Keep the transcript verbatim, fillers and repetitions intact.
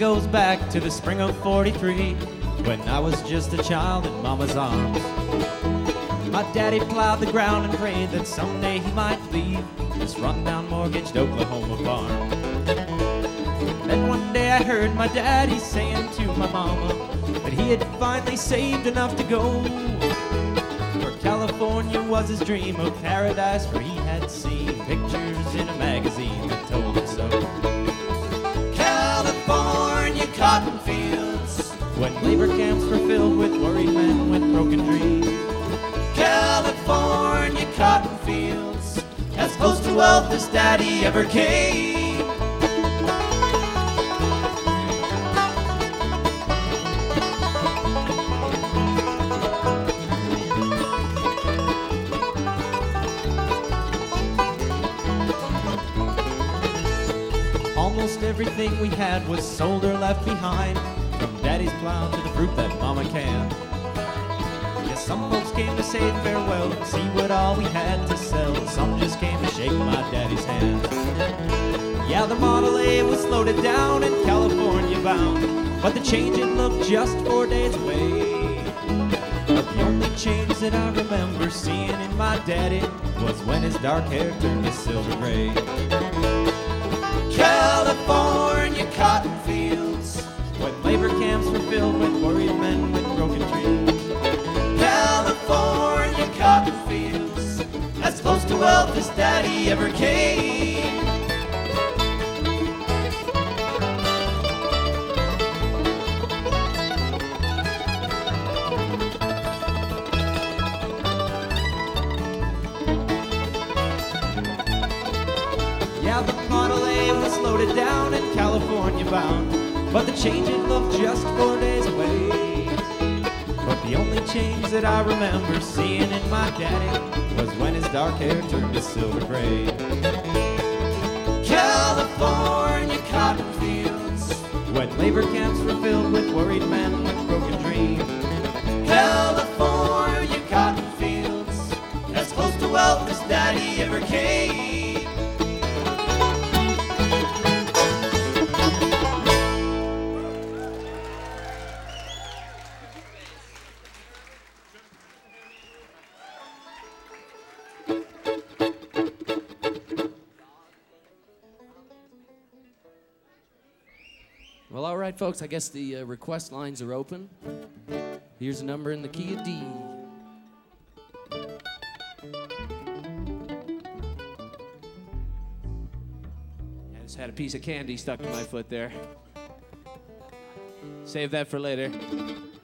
goes back to the spring of forty-three, when I was just a child in Mama's arms. My daddy plowed the ground and prayed that someday he might leave this rundown mortgaged Oklahoma farm. Then one day I heard my daddy saying to my mama that he had finally saved enough to go. For California was his dream of paradise, where he had seen pictures in a magazine that told him so. California cotton fields, when labor camps were filled with worried men with broken dreams. California cotton fields, as close to wealth as Daddy ever came. Almost everything we had was sold or left behind, from Daddy's plow to the fruit that Mama canned. Yes, some folks came to say farewell and see what all we had to sell. Some just came to shake my daddy's hand. Yeah, the Model A was loaded down and California bound, but the change it looked just four days away. But the only change that I remember seeing in my daddy was when his dark hair turned to silver gray. California cotton fields, when labor camps were filled with worried men with broken dreams. California cotton fields, as close to wealth as Daddy ever came. Yeah, the Model A was loaded down and California bound, but the change it looked just four days away. But the only change that I remember seeing in my daddy was when his dark hair turned to silver gray. California cotton fields, when labor camps were filled with worried men with broken dreams. California cotton fields, as close to wealth as Daddy ever came. Well, all right, folks, I guess the uh, request lines are open. Here's a number in the key of D. I just had a piece of candy stuck to my foot there. Save that for later.